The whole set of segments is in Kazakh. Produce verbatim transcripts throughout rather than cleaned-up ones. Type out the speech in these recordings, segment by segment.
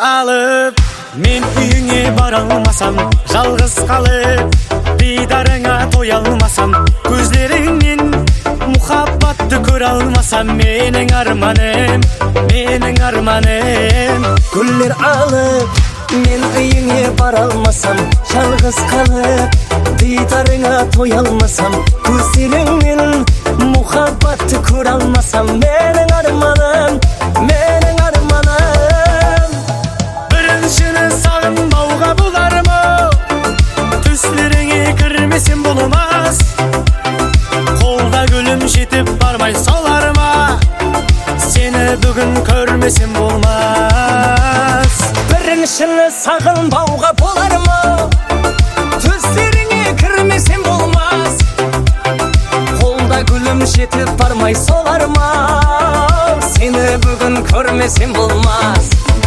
алып, мен үйіңе бара алмасам, жалғыз қалып, дидарыңа тоя алмасам, көздеріңнен мұхаббатты көре алмасам, менің арманым, менің арманым. Гүлдер алып, мен үйіңе бара алмасам, жалғыз қалып, дидарыңа тоя алмасам, көздеріңнен мұхаббатты көре алмасам, менің арманым, менің арманым. Біріншіні сағынбауға болар ма? Түслеріңе кірмесем болмас. Қолда гүлім жетіп бармай солар ма? Сені бүгін көрмесем болмас. Біріншіні сағынбауға болар ма? Түслеріңе кірмесем болмас. Қолда гүлім жетіп бармай солар ма? Сені бүгін көрмесем болмас.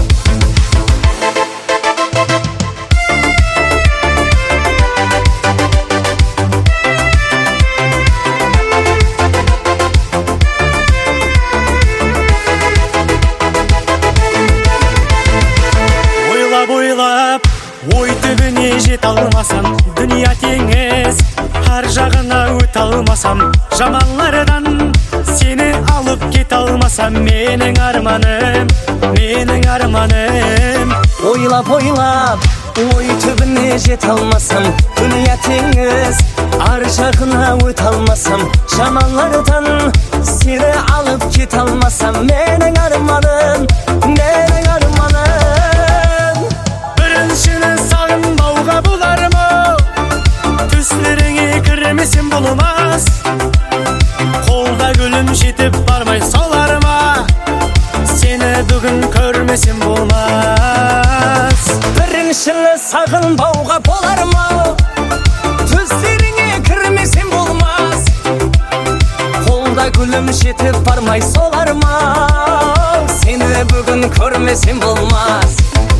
Ойлап, ой түбіне жет алмасам, дүния теңіз, ар жағына өт алмасам, жаманлардан сені алып кет алмасам, менің арманым, менің арманым. Ойлап, ойлап, ой түбіне жет алмасам, дүния теңіз, ар жағына өт алмасам, жаманлардан сені алып кет алмасам, менің арманым, менің арманым. Біріншіні сағынбауға болар ма? Түслеріңе кірмесем болмас. Қолда гүлім жетіп бармай солар ма? Сені бүгін көрмесем болмас. Біріншіні сағынбауға болар ма? Түслеріңе кірмесем болмас. Қолда гүлім жетіп бармай солар ма? Сені бүгін көрмесем болмас.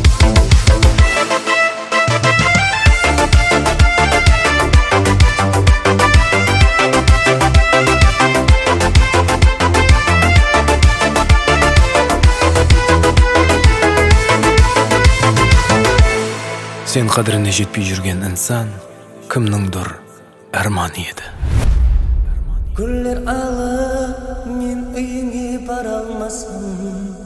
Сен қадіріне жетпей жүрген інсан кімніңдір арманы еді. Гүлдер алып, мен үйіңе бара алмасам,